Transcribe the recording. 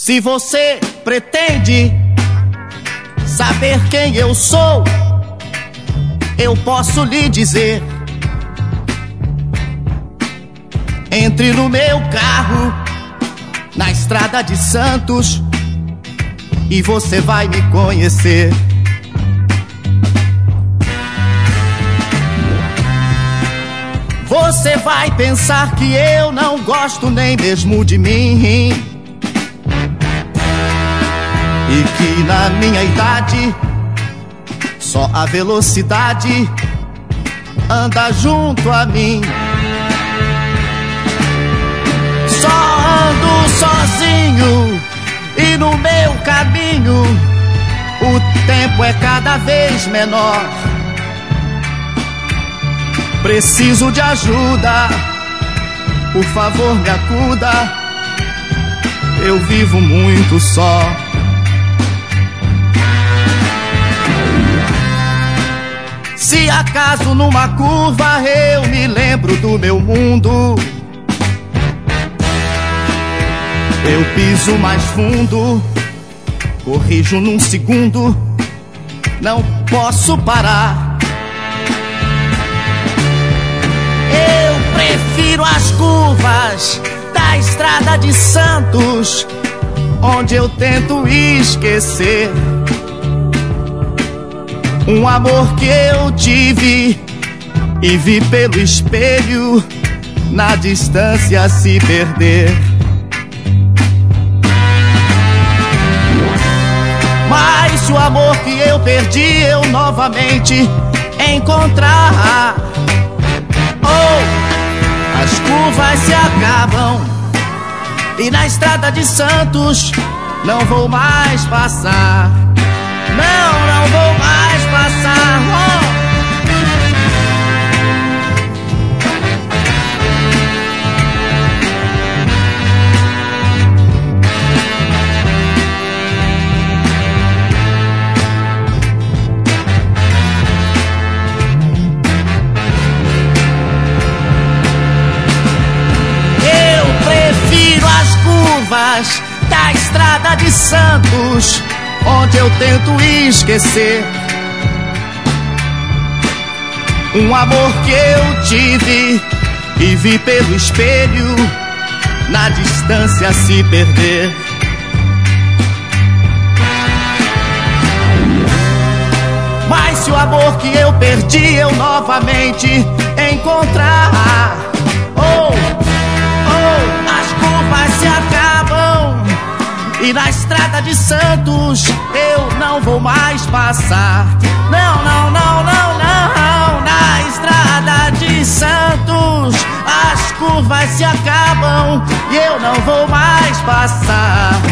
Se você pretende saber quem eu sou, eu posso lhe dizer. Entre no meu carro, na estrada de Santos, e você vai me conhecer. Você vai pensar que eu não gosto nem mesmo de mim, e que na minha idade só a velocidade anda junto a mim. Só ando sozinho e no meu caminho o tempo é cada vez menor. Preciso de ajuda, por favor me acuda, eu vivo muito só. Se acaso numa curva eu me lembro do meu mundo, eu piso mais fundo, corrijo num segundo, não posso parar. Eu prefiro as curvas da estrada de Santos, onde eu tento esquecer um amor que eu tive e vi pelo espelho na distância se perder. Mas se o amor que eu perdi eu novamente encontrar, oh, as curvas se acabam e na estrada de Santos não vou mais passar. Não vou mais passar. Oh. Eu prefiro as curvas da estrada de Santos, onde eu tento esquecer um amor que eu tive e vi pelo espelho na distância se perder. Mas se o amor que eu perdi eu novamente encontrar, oh, as curvas se acabam e na estrada de Santos eu não vou mais passar. Não, na estrada de Santos as curvas se acabam e eu não vou mais passar.